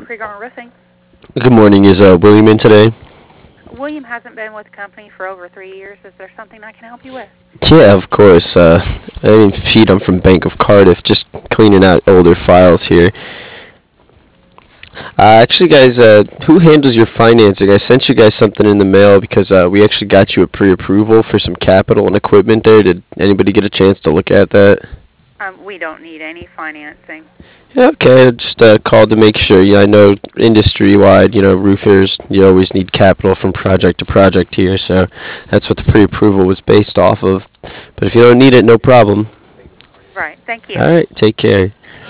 Creegar Roofing. Good morning. Is William in today? William hasn't been with the company for over 3 years. Is there something I can help you with? Yeah, of course. My name's Pete. I'm from Bank of Cardiff. Just cleaning out older files here. Actually, guys, who handles your financing? I sent you guys something in the mail because we actually got you a pre-approval for some capital and equipment there. Did anybody get a chance to look at that? We don't need any financing. Yeah, okay, I just called to make sure. Yeah, I know industry-wide, roofers, you always need capital from project to project here, so that's what the pre-approval was based off of. But if you don't need it, no problem. Right. Thank you. All right, take care.